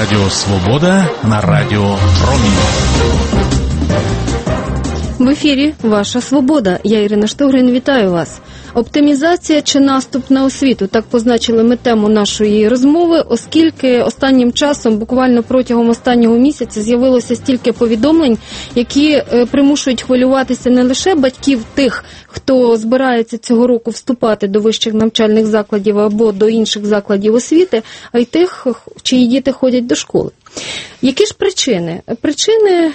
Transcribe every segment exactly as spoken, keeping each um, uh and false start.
Радіо Свобода на Радіо Промінь. В ефірі «Ваша Свобода». Я Ірина Штогрин, вітаю вас. Оптимізація чи наступ на освіту? Так позначили ми тему нашої розмови, оскільки останнім часом, буквально протягом останнього місяця, з'явилося стільки повідомлень, які примушують хвилюватися не лише батьків тих, хто збирається цього року вступати до вищих навчальних закладів або до інших закладів освіти, а й тих, чиї діти ходять до школи. Які ж причини? Причини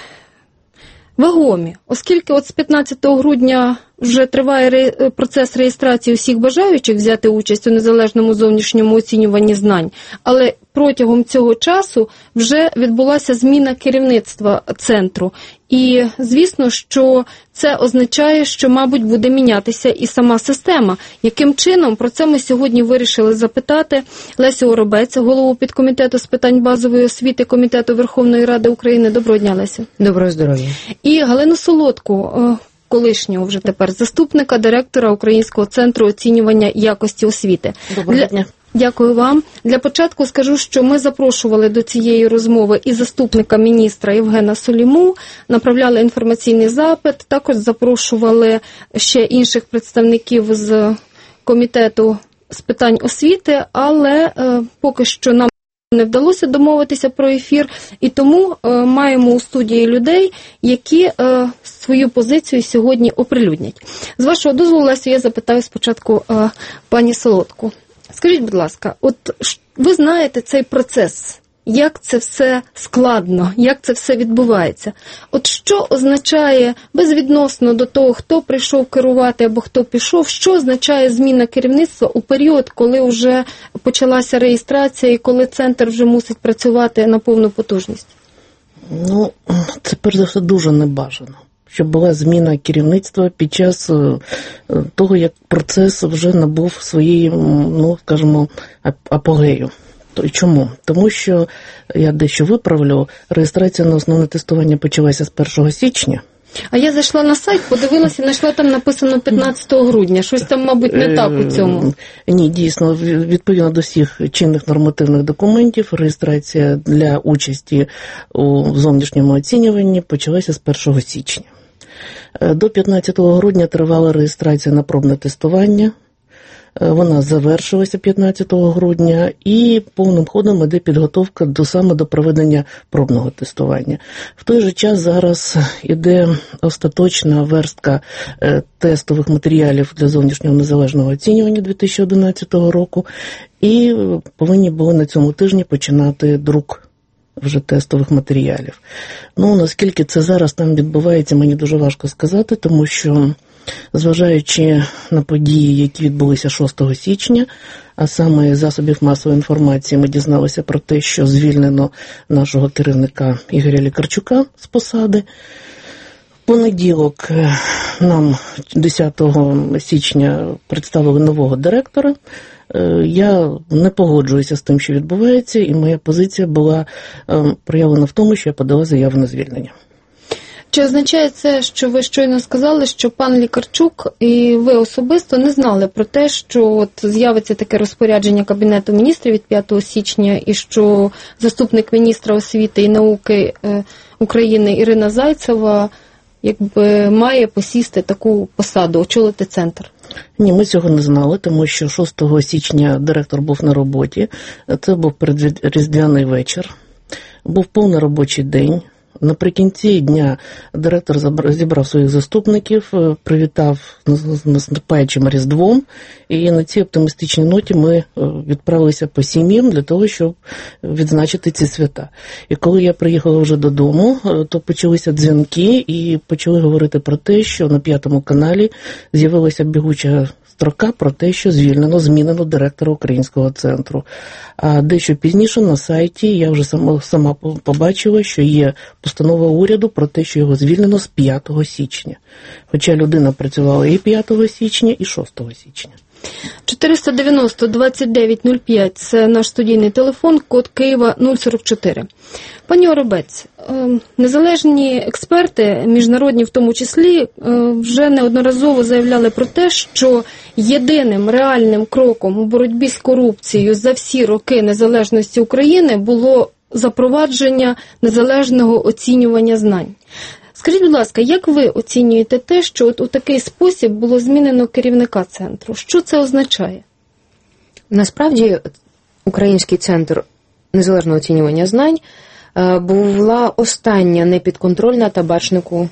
вагомі, оскільки от з п'ятнадцятого грудня вже триває процес реєстрації усіх бажаючих взяти участь у незалежному зовнішньому оцінюванні знань, але протягом цього часу вже відбулася зміна керівництва центру. І, звісно, що це означає, що, мабуть, буде мінятися і сама система. Яким чином? Про це ми сьогодні вирішили запитати Лесю Оробець, голову підкомітету з питань базової освіти Комітету Верховної Ради України. Доброго дня, Лесю. Доброго здоров'я. І Галину Солодку, колишнього вже тепер заступника директора Українського центру оцінювання якості освіти. Доброго Для... дня. Дякую вам. Для початку скажу, що ми запрошували до цієї розмови і заступника міністра Євгена Соліму, направляли інформаційний запит, також запрошували ще інших представників з Комітету з питань освіти, але е, поки що нам не вдалося домовитися про ефір, і тому е, маємо у студії людей, які е, свою позицію сьогодні оприлюднять. З вашого дозволу, Лесю, я запитаю спочатку е, пані Солодку. Скажіть, будь ласка, от ви знаєте цей процес, як це все складно, як це все відбувається. От що означає, безвідносно до того, хто прийшов керувати або хто пішов, що означає зміна керівництва у період, коли вже почалася реєстрація і коли центр вже мусить працювати на повну потужність? Ну, це перш за все дуже небажано, щоб була зміна керівництва під час того, як процес вже набув своєї, ну, скажімо, апогею. Чому? Тому що, я дещо виправлю, реєстрація на основне тестування почалася з першого січня. А я зайшла на сайт, подивилася, знайшла там написано п'ятнадцятого грудня. Щось там, мабуть, не так у цьому. Ні, дійсно, відповідно до всіх чинних нормативних документів, реєстрація для участі у зовнішньому оцінюванні почалася з першого січня. До п'ятнадцятого грудня тривала реєстрація на пробне тестування. Вона завершилася п'ятнадцятого грудня, і повним ходом іде підготовка до саме до проведення пробного тестування. В той же час зараз іде остаточна верстка тестових матеріалів для зовнішнього незалежного оцінювання дві тисячі одинадцятого року, і повинні були на цьому тижні починати друк вже тестових матеріалів. Ну, наскільки це зараз там відбувається, мені дуже важко сказати, тому що, зважаючи на події, які відбулися шостого січня, а саме з засобів масової інформації ми дізналися про те, що звільнено нашого керівника Ігоря Лікарчука з посади. В понеділок нам десятого січня представили нового директора. Я не погоджуюся з тим, що відбувається, і моя позиція була проявлена в тому, що я подала заяву на звільнення. Чи означає це, що ви щойно сказали, що пан Лікарчук і ви особисто не знали про те, що от з'явиться таке розпорядження Кабінету міністрів від п'ятого січня, і що заступник міністра освіти і науки України Ірина Зайцева якби має посісти таку посаду, очолити центр? Ні, ми цього не знали, тому що шостого січня директор був на роботі. Це був передріздвяний вечір. Був повний робочий день. Наприкінці дня директор зібрав своїх заступників, привітав з наступаючим Різдвом, і на цій оптимістичній ноті ми відправилися по сім'ям для того, щоб відзначити ці свята. І коли я приїхала вже додому, то почалися дзвінки і почали говорити про те, що на п'ятому каналі з'явилася бігуча строка про те, що звільнено, змінено директора Українського центру. А дещо пізніше на сайті я вже сама, сама побачила, що є постанова уряду про те, що його звільнено з п'ятого січня. Хоча людина працювала і п'ятого січня, і шостого січня. чотириста дев'яносто двадцять дев'ять нуль п'ять – це наш студійний телефон, код Києва нуль сорок чотири. Пані Оробець, незалежні експерти, міжнародні в тому числі, вже неодноразово заявляли про те, що єдиним реальним кроком у боротьбі з корупцією за всі роки незалежності України було запровадження незалежного оцінювання знань. Скажіть, будь ласка, як ви оцінюєте те, що от у такий спосіб було змінено керівника центру? Що це означає? Насправді, Український центр незалежного оцінювання знань була остання непідконтрольна табачнику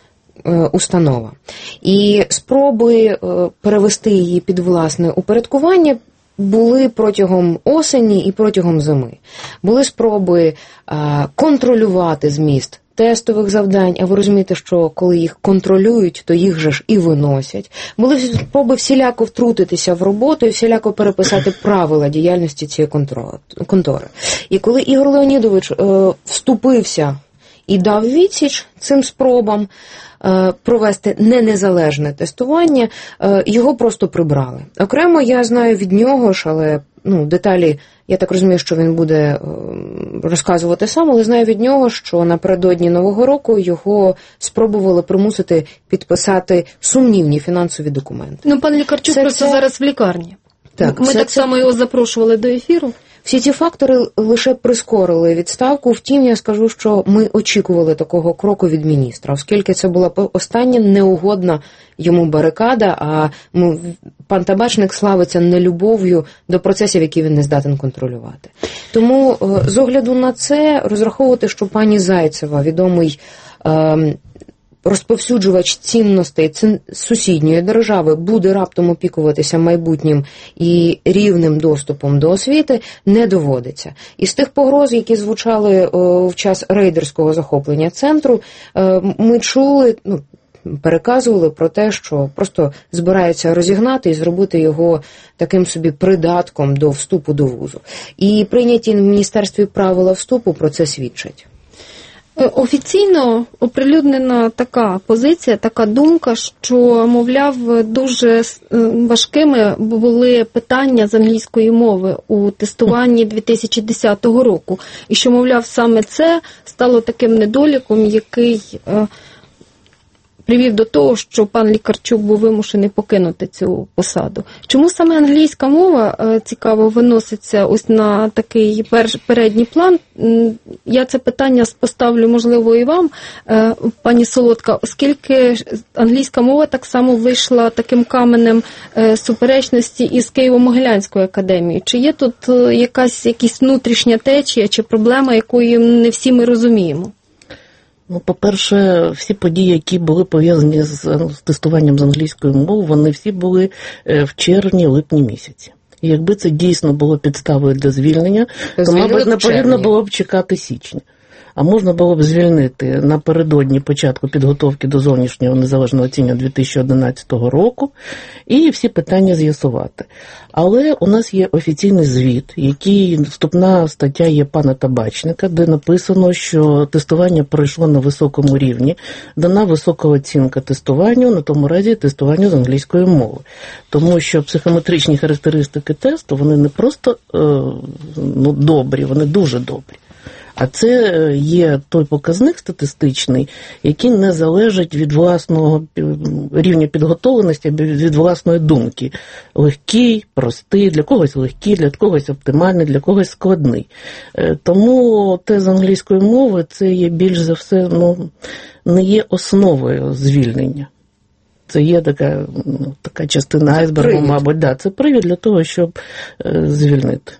установа. І спроби перевести її під власне упорядкування були протягом осені і протягом зими. Були спроби контролювати зміст тестових завдань, а ви розумієте, що коли їх контролюють, то їх же ж і виносять. Були спроби всіляко втрутитися в роботу і всіляко переписати правила діяльності цієї контори. І коли Ігор Леонідович е, вступився і дав відсіч цим спробам е, провести не незалежне тестування, е, його просто прибрали. Окремо я знаю від нього ж, але ну, деталі, я так розумію, що він буде розказувати сам, але знаю від нього, що напередодні Нового року його спробували примусити підписати сумнівні фінансові документи. Ну, пан Лікарчук це, просто це... зараз в лікарні. Так, Ми це, так це... само його запрошували до ефіру. Всі ці фактори лише прискорили відставку, втім, я скажу, що ми очікували такого кроку від міністра, оскільки це була остання неугодна йому барикада, а ну, пан Табачник славиться нелюбов'ю до процесів, які він не здатен контролювати. Тому з огляду на це розраховувати, що пані Зайцева, відомий е, розповсюджувач цінностей сусідньої держави, буде раптом опікуватися майбутнім і рівним доступом до освіти, не доводиться. Із тих погроз, які звучали о, в час рейдерського захоплення центру, е, ми чули, ну, переказували про те, що просто збираються розігнати і зробити його таким собі придатком до вступу до вузу. І прийняті в міністерстві правила вступу про це свідчать. Офіційно оприлюднена така позиція, така думка, що, мовляв, дуже важкими були питання з англійської мови у тестуванні дві тисячі десятого року. І що, мовляв, саме це стало таким недоліком, який привів до того, що пан Лікарчук був вимушений покинути цю посаду. Чому саме англійська мова, цікаво, виноситься ось на такий передній план? Я це питання поставлю, можливо, і вам, пані Солодка, оскільки англійська мова так само вийшла таким каменем суперечності із Києво-Могилянською академією. Чи є тут якась, якась внутрішня течія чи проблема, якої не всі ми розуміємо? Ну, по-перше, всі події, які були пов'язані з, з тестуванням з англійської мови, вони всі були в червні-липні місяці. І якби це дійсно було підставою для звільнення, то, мабуть, не потрібно було б чекати січня. А можна було б звільнити напередодні початку підготовки до зовнішнього незалежного оцінювання дві тисячі одинадцятого року і всі питання з'ясувати. Але у нас є офіційний звіт, який, вступна стаття є пана Табачника, де написано, що тестування пройшло на високому рівні, дана висока оцінка тестуванню, на тому разі тестуванню з англійської мови. Тому що психометричні характеристики тесту, вони не просто е, ну, добрі, вони дуже добрі. А це є той показник статистичний, який не залежить від власного рівня підготовленості, від власної думки. Легкий, простий, для когось легкий, для когось оптимальний, для когось складний. Тому те з англійської мови, це є більш за все, ну, не є основою звільнення. Це є така, ну, така частина айсбергу, мабуть. Да, це привід для того, щоб звільнити.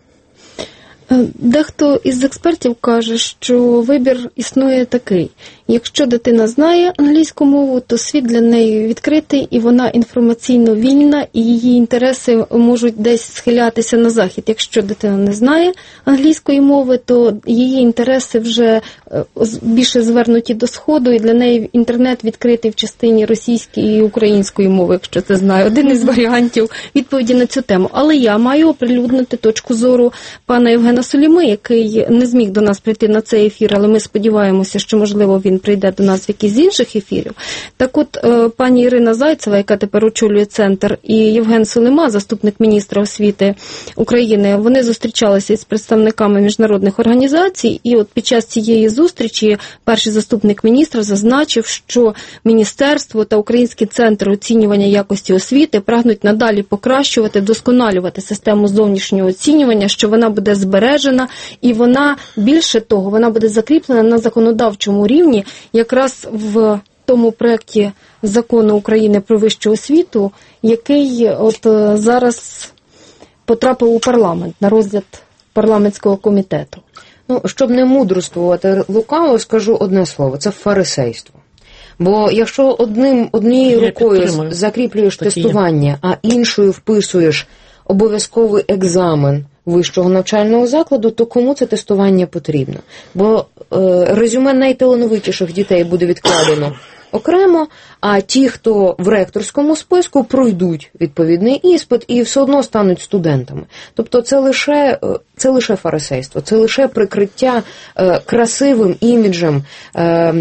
Дехто із експертів каже, що вибір існує такий. Якщо дитина знає англійську мову, то світ для неї відкритий, і вона інформаційно вільна, і її інтереси можуть десь схилятися на захід. Якщо дитина не знає англійської мови, то її інтереси вже більше звернуті до Сходу, і для неї інтернет відкритий в частині російської і української мови, якщо це знаю. Один із варіантів відповіді на цю тему. Але я маю оприлюднити точку зору пана Євгена Суліми, який не зміг до нас прийти на цей ефір, але ми сподіваємося, що, можливо, він прийде до нас в якийсь з інших ефірів. Так от, пані Ірина Зайцева, яка тепер очолює центр, і Євген Суліма, заступник міністра освіти України, вони зустрічалися із представниками міжнародних організацій, і от під час цієї зустрічі перший заступник міністра зазначив, що міністерство та Український центр оцінювання якості освіти прагнуть надалі покращувати, вдосконалювати систему зовнішнього оцінювання, що вона буде збережена збережена, і вона, більше того, вона буде закріплена на законодавчому рівні, якраз в тому проєкті закону України про вищу освіту, який от зараз потрапив у парламент, на розгляд парламентського комітету. Ну, щоб не мудрствувати лукаво, скажу одне слово – це фарисейство. Бо якщо одним, однією Я рукою підтримую. закріплюєш Так і є. тестування, а іншою вписуєш обов'язковий екзамен вищого навчального закладу, то кому це тестування потрібно? Бо е, резюме найталановитіших дітей буде відкладено окремо, а ті, хто в ректорському списку, пройдуть відповідний іспит і все одно стануть студентами. Тобто це лише, це лише фарисейство, це лише прикриття е, красивим іміджем, е,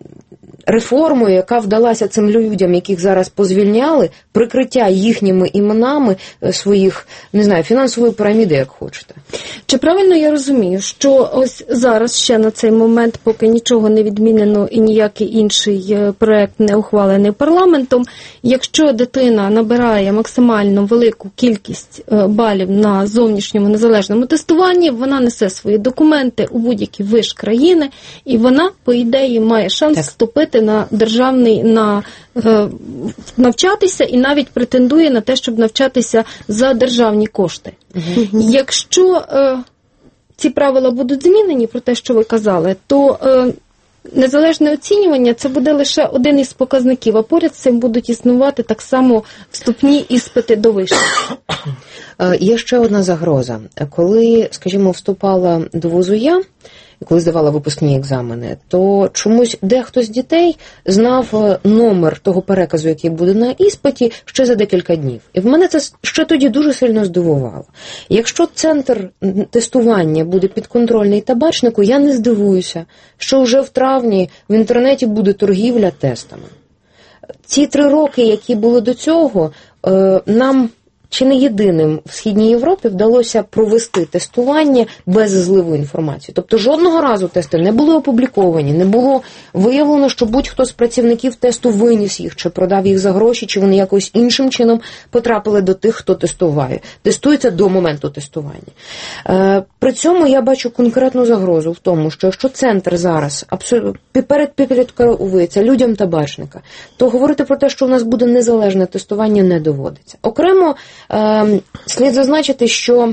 реформою, яка вдалася цим людям, яких зараз позвільняли, прикриття їхніми іменами своїх, не знаю, фінансової піраміди, як хочете. Чи правильно я розумію, що ось зараз ще на цей момент, поки нічого не відмінено і ніякий інший проект не ухвалений парламентом, якщо дитина набирає максимально велику кількість балів на зовнішньому незалежному тестуванні, вона несе свої документи у будь-який виш країни, і вона, по ідеї, має шанс так. вступити на державний, на е, навчатися і навіть претендує на те, щоб навчатися за державні кошти. Угу. Якщо е, ці правила будуть змінені, про те, що ви казали, то е, незалежне оцінювання – це буде лише один із показників, а поряд з цим будуть існувати так само вступні іспити до вишів. Є ще одна загроза. Коли, скажімо, вступала до вузу я, коли здавала випускні екзамени, то чомусь дехто з дітей знав номер того переказу, який буде на іспиті, ще за декілька днів. І в мене це ще тоді дуже сильно здивувало. Якщо центр тестування буде підконтрольний табачнику, я не здивуюся, що вже в травні в інтернеті буде торгівля тестами. Ці три роки, які були до цього, нам... Чи не єдиним в Східній Європі вдалося провести тестування без зливу інформації? Тобто жодного разу тести не були опубліковані, не було виявлено, що будь-хто з працівників тесту виніс їх, чи продав їх за гроші, чи вони якось іншим чином потрапили до тих, хто тестуває. Тестується до моменту тестування. Е, при цьому я бачу конкретну загрозу в тому, що якщо центр зараз передпідпорядковується людям табачника, то говорити про те, що в нас буде незалежне тестування, не доводиться. Окремо, Е, слід зазначити, що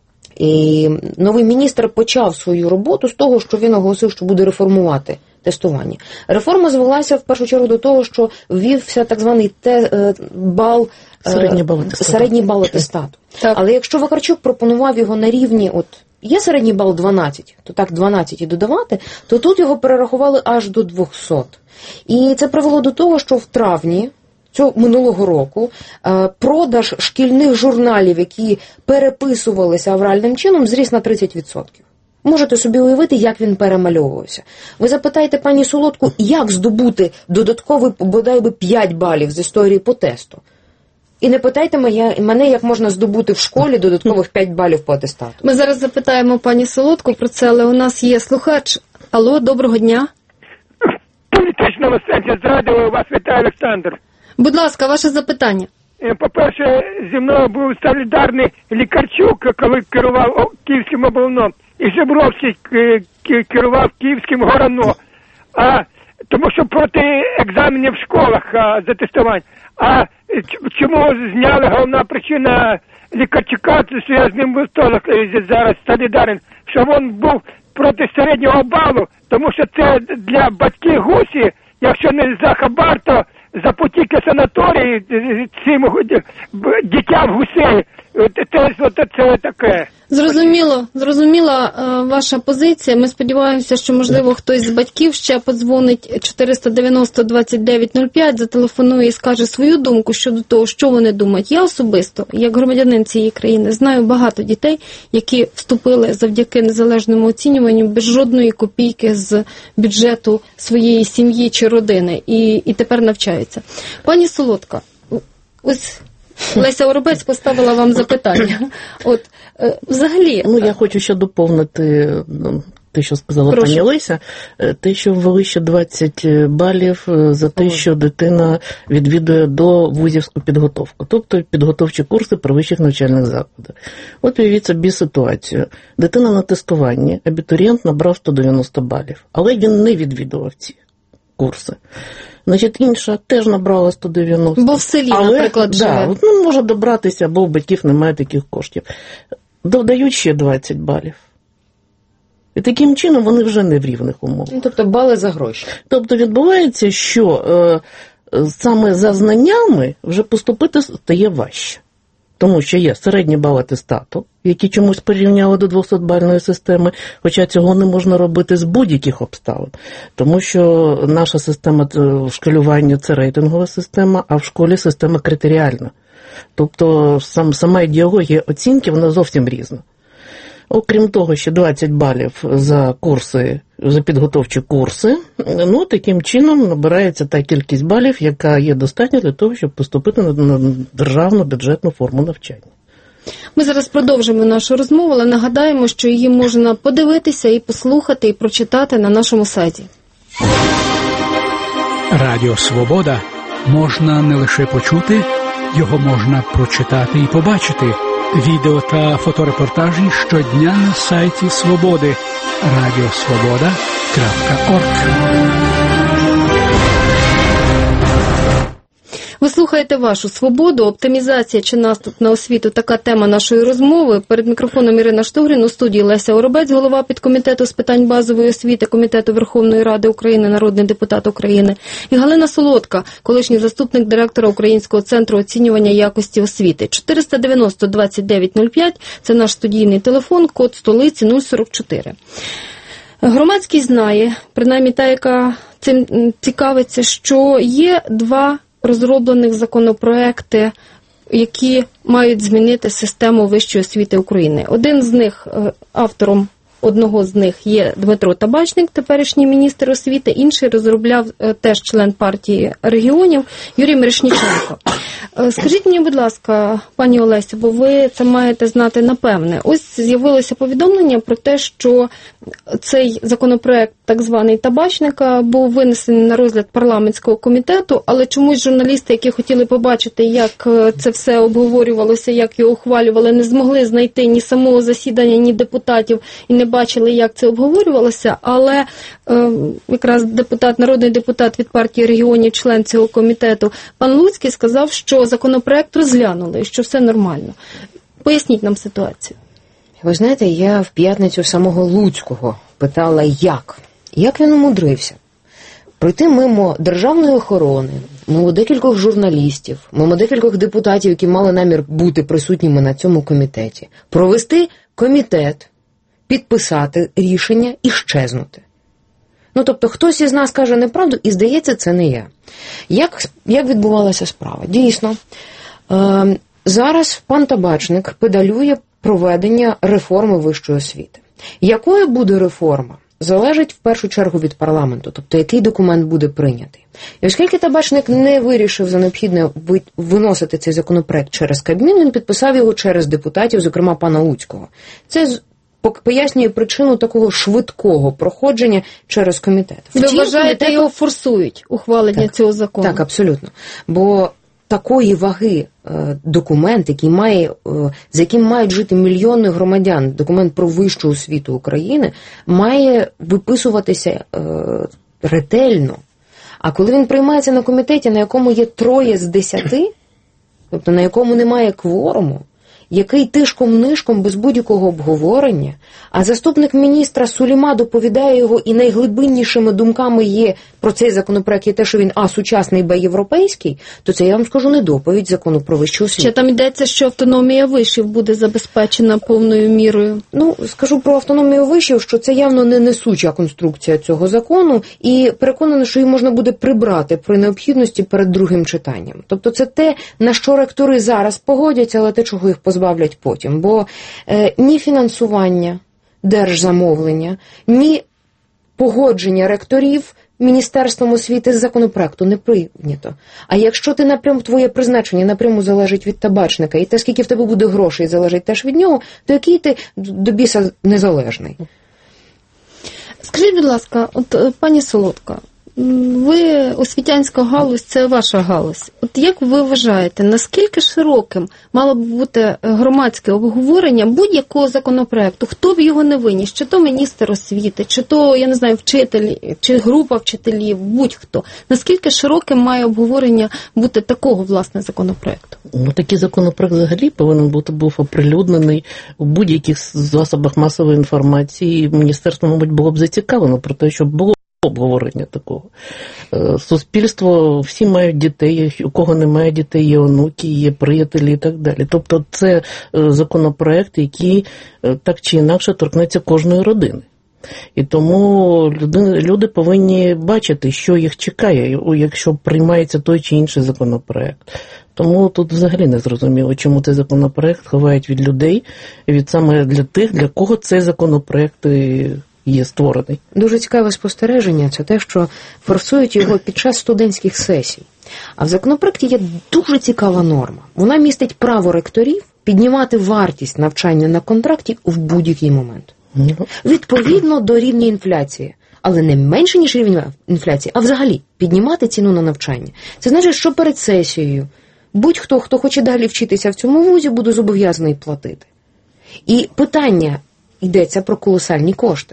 і новий міністр почав свою роботу з того, що він оголосив, що буде реформувати тестування. Реформа звелася в першу чергу до того, що ввівся так званий те, е, бал, е, середній бал атестату. Середній бал атестату. Але якщо Вакарчук пропонував його на рівні, от є середній бал дванадцять, то так дванадцять і додавати, то тут його перерахували аж до двохсот. І це привело до того, що в травні цього минулого року продаж шкільних журналів, які переписувалися авральним чином, зріс на тридцять відсотків. Можете собі уявити, як він перемальовувався. Ви запитаєте пані Солодку, як здобути додатковий, бодай би, п'ять балів з історії по тесту. І не питайте мене, як можна здобути в школі додаткових п'ять балів по атестату. Ми зараз запитаємо пані Солодку про це, але у нас є слухач. Алло, доброго дня. Політичного сенсі з радіо вас вітає Олександр. Будь ласка, ваше запитання. По-перше, зі мною був солідарний Лікарчук, коли керував Київським облном, і Жебровський керував Київським ГОРАНО. А, тому що проти екзаменів в школах а, за тестування. А чому зняли головна причина Лікарчука, що я з ним в столах зараз солідарен, що він був проти середнього балу, тому що це для батьків гусі, якщо не за хабар, то за потіки санаторії цим дитям гусей. Це, це, це таке. Зрозуміло, зрозуміла е, ваша позиція. Ми сподіваємося, що, можливо, хтось з батьків ще подзвонить чотириста дев'яносто двадцять дев'ять нуль п'ять, зателефонує і скаже свою думку щодо того, що вони думають. Я особисто, як громадянин цієї країни, знаю багато дітей, які вступили завдяки незалежному оцінюванню без жодної копійки з бюджету своєї сім'ї чи родини і, і тепер навчаються. Пані Солодка, ось... Леся Оробець поставила вам запитання. От, взагалі... Ну, я хочу ще доповнити те, що сказала Прошу. пані Леся, те, що ввели ще двадцять балів за те, що дитина відвідує до вузівську підготовку, тобто підготовчі курси при вищих навчальних закладах. От уявіть собі ситуацію. Дитина на тестуванні, абітурієнт набрав сто дев'яносто балів, але він не відвідував ці курси. Значить, інша теж набрала сто дев'яносто. Бо в селі, але, наприклад, да, живе. от, ну, може добратися, або у батьків немає таких коштів. Додають ще двадцять балів. І таким чином вони вже не в рівних умовах. Ну, тобто бали за гроші. Тобто відбувається, що е, саме за знаннями вже поступити стає важче. Тому що є середні бали атестату, які чомусь порівняли до двохсотбальної системи, хоча цього не можна робити з будь-яких обставин. Тому що наша система шкалювання – це рейтингова система, а в школі система критеріальна. Тобто сам, сама ідеологія оцінки, вона зовсім різна. Окрім того, ще двадцять балів за курси, за підготовчі курси, ну, таким чином набирається та кількість балів, яка є достатня для того, щоб поступити на державну бюджетну форму навчання. Ми зараз продовжимо нашу розмову, але нагадаємо, що її можна подивитися і послухати, і прочитати на нашому сайті. Радіо «Свобода» можна не лише почути, його можна прочитати і побачити. Відео та фоторепортажі щодня на сайті «Свободи» радіосвобода крапка орг. Ви слухаєте вашу «Свободу», оптимізація чи наступ на освіту – така тема нашої розмови. Перед мікрофоном Ірина Штогрін, у студії Леся Оробець, голова підкомітету з питань базової освіти Комітету Верховної Ради України, народний депутат України, і Галина Солодка, колишній заступник директора Українського центру оцінювання якості освіти. чотириста дев'яносто двадцять дев'ять нуль п'ять – це наш студійний телефон, код столиці нуль сорок чотири. Громадськість знає, принаймні та, яка цим цікавиться, що є два розроблених законопроекти, які мають змінити систему вищої освіти України. Один з них, автором одного з них є Дмитро Табачник, теперішній міністр освіти, інший розробляв теж член партії регіонів Юрій Мірошніченко. Скажіть мені, будь ласка, пані Олесю, бо ви це маєте знати напевне. Ось з'явилося повідомлення про те, що цей законопроект, так званий Табачника, був винесений на розгляд парламентського комітету, але чомусь журналісти, які хотіли побачити, як це все обговорювалося, як його ухвалювали, не змогли знайти ні самого засідання, ні депутатів, і не бачили, як це обговорювалося, але е, якраз депутат, народний депутат від партії регіонів, член цього комітету, пан Луцький сказав, що законопроект розглянули, що все нормально. Поясніть нам ситуацію. Ви знаєте, я в п'ятницю самого Луцького питала, як? Як він умудрився? Пройти мимо державної охорони, мимо декількох журналістів, мимо декількох депутатів, які мали намір бути присутніми на цьому комітеті, провести комітет, підписати рішення і щезнути. Ну, тобто, хтось із нас каже неправду, і, здається, це не я. Як, як відбувалася справа? Дійсно, е, зараз пан Табачник педалює проведення реформи вищої освіти. Якою буде реформа? Залежить в першу чергу від парламенту, тобто який документ буде прийнятий. І оскільки Табачник не вирішив за необхідне виносити цей законопроект через Кабмін, він підписав його через депутатів, зокрема пана Луцького. Це пояснює причину такого швидкого проходження через комітет. Ви Втім, вважаєте, комітету... його форсують, ухвалення так, цього закону? Так, абсолютно. Бо такої ваги е, документ, який має, е, за яким мають жити мільйони громадян, документ про вищу освіту України, має виписуватися е, ретельно. А коли він приймається на комітеті, на якому є троє з десяти, тобто на якому немає кворуму, який тишком-нишком без будь-якого обговорення, а заступник міністра Суліма доповідає його і найглибиннішими думками є про цей законопроект, є те, що він а, сучасний, б, європейський, то це, я вам скажу, не доповідь закону про вищу освіту. Ще там йдеться, що автономія вишів буде забезпечена повною мірою. Ну, скажу про автономію вишів, що це явно не несуча конструкція цього закону, і переконана, що її можна буде прибрати при необхідності перед другим читанням. Тобто це те, на що ректори зараз погодяться, але те, чого їх позбавлять потім. Бо е, ні фінансування, держзамовлення, ні погодження ректорів Міністерством освіти з законопроекту не прийнято. А якщо ти напряму, твоє призначення напряму залежить від Табачника, і те, скільки в тебе буде грошей, залежить теж від нього, то який ти до біса незалежний? Скажіть, будь ласка, от е, пані Солодка, м, ви освітянська галузь, це ваша галузь. От як ви вважаєте, наскільки широким мало б бути громадське обговорення будь-якого законопроекту? Хто б його не виніс? Чи то міністр освіти, чи то, я не знаю, вчитель, чи група вчителів, будь-хто. Наскільки широким має обговорення бути такого, власне, законопроекту? Ну, такий законопроект взагалі повинен бути був оприлюднений у будь-яких засобах масової інформації. Міністерство, мабуть, було б зацікавлено про те, щоб було обговорення такого. Суспільство, всі мають дітей, у кого немає дітей, є онуки, є приятелі і так далі. Тобто це законопроект, який так чи інакше торкнеться кожної родини. І тому люди, люди повинні бачити, що їх чекає, якщо приймається той чи інший законопроект. Тому тут взагалі не зрозуміло, чому цей законопроект ховають від людей, від саме для тих, для кого цей законопроект є створений. Дуже цікаве спостереження – це те, що форсують його під час студентських сесій. А в законопроекті є дуже цікава норма. Вона містить право ректорів піднімати вартість навчання на контракті в будь-який момент. Відповідно до рівня інфляції. Але не менше, ніж рівень інфляції, а взагалі піднімати ціну на навчання. Це значить, що перед сесією будь-хто, хто хоче далі вчитися в цьому вузі, буде зобов'язаний платити. І питання йдеться про колосальні кошти.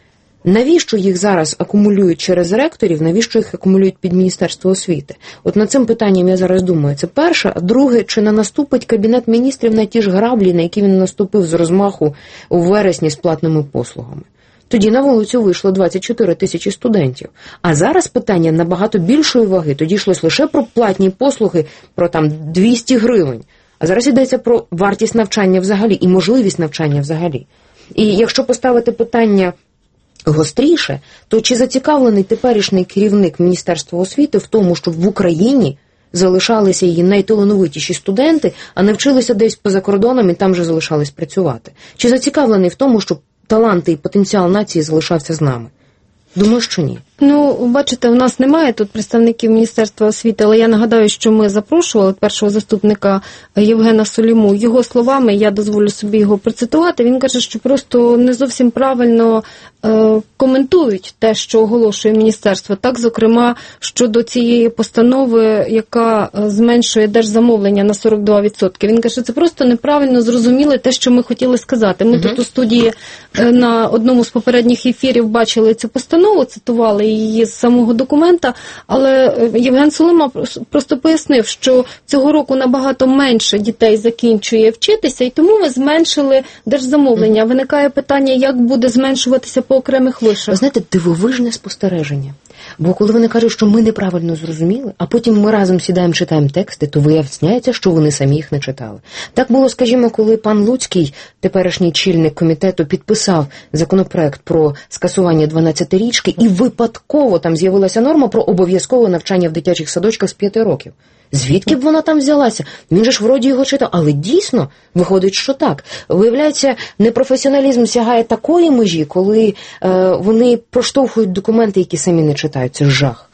Навіщо їх зараз акумулюють через ректорів, навіщо їх акумулюють під Міністерство освіти? От над цим питанням я зараз думаю. Це перше. А друге, чи не наступить Кабінет міністрів на ті ж граблі, на які він наступив з розмаху у вересні з платними послугами? Тоді на вулицю вийшло двадцять чотири тисячі студентів. А зараз питання набагато більшої ваги. Тоді йшлось лише про платні послуги, про там двісті гривень. А зараз йдеться про вартість навчання взагалі і можливість навчання взагалі. І якщо поставити питання гостріше, то чи зацікавлений теперішній керівник Міністерства освіти в тому, щоб в Україні залишалися її найталановитіші студенти, а не вчилися десь поза кордоном і там же залишались працювати? Чи зацікавлений в тому, щоб таланти і потенціал нації залишався з нами? Думаю, що ні. Ну, бачите, у нас немає тут представників Міністерства освіти, але я нагадаю, що ми запрошували першого заступника Євгена Соліму. Його словами, я дозволю собі його процитувати, він каже, що просто не зовсім правильно е, коментують те, що оголошує Міністерство. Так, зокрема, щодо цієї постанови, яка зменшує держзамовлення на сорок два відсотки. Він каже, що це просто неправильно зрозуміли те, що ми хотіли сказати. Ми uh-huh. тут у студії е, на одному з попередніх ефірів бачили цю постанову, цитували її з самого документа, але Євген Солима просто пояснив, що цього року набагато менше дітей закінчує вчитися, і тому ви зменшили держзамовлення. Виникає питання, як буде зменшуватися по окремих вишах. Ви знаєте, дивовижне спостереження. Бо коли вони кажуть, що ми неправильно зрозуміли, а потім ми разом сідаємо, читаємо тексти, то виявляється, що вони самі їх не читали. Так було, скажімо, коли пан Луцький, теперішній чільник комітету, підписав законопроект про скасування дванадцятирічки, і випадково там з'явилася норма про обов'язкове навчання в дитячих садочках з п'яти років. Звідки б вона там взялася? Він же ж вроді його читав, але дійсно виходить, що так. Виявляється, непрофесіоналізм сягає такої межі, коли е, вони проштовхують документи, які самі не читають. Це жах.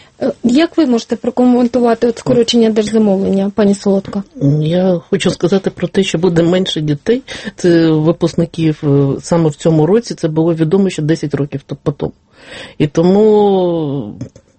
Як ви можете прокоментувати от скорочення держзамовлення, пані Солодка? Я хочу сказати про те, що буде менше дітей. Це випускників саме в цьому році, це було відомо ще десять років тому. І тому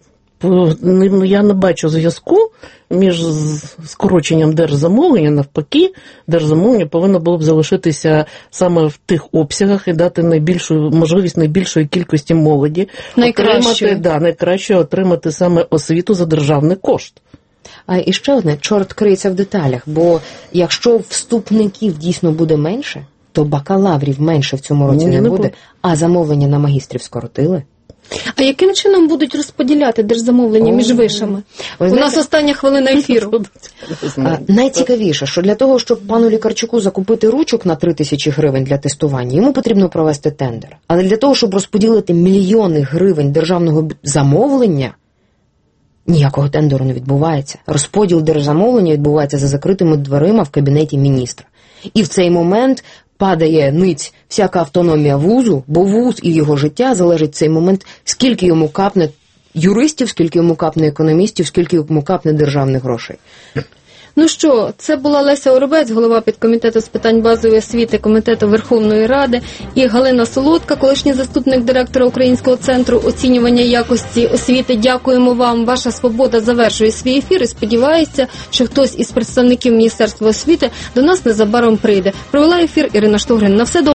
я не бачу зв'язку між скороченням держзамовлення. Навпаки, держзамовлення повинно було б залишитися саме в тих обсягах і дати найбільшу можливість найбільшої кількості молоді отримати, да, найкраще отримати саме освіту за державний кошт. А і ще одне, чорт криється в деталях, бо якщо вступників дійсно буде менше, то бакалаврів менше в цьому році не, не буде, буде, а замовлення на магістрів скоротили. А яким чином будуть розподіляти держзамовлення О, між вишами? У знаєте, нас остання хвилина ефіру. Найцікавіше, що для того, щоб пану Лікарчуку закупити ручок на три тисячі гривень для тестування, йому потрібно провести тендер. Але для того, щоб розподілити мільйони гривень державного замовлення, ніякого тендеру не відбувається. Розподіл держзамовлення відбувається за закритими дверима в кабінеті міністра. І в цей момент падає ниць всяка автономія вузу, бо вуз і його життя залежить в цей момент, скільки йому капне юристів, скільки йому капне економістів, скільки йому капне державних грошей. Ну що, це була Леся Оробець, голова підкомітету з питань базової освіти Комітету Верховної Ради, і Галина Солодка, колишній заступник директора Українського центру оцінювання якості освіти. Дякуємо вам. Ваша свобода завершує свій ефір і сподівається, що хтось із представників Міністерства освіти до нас незабаром прийде. Провела ефір Ірина Штогрин. На все добре.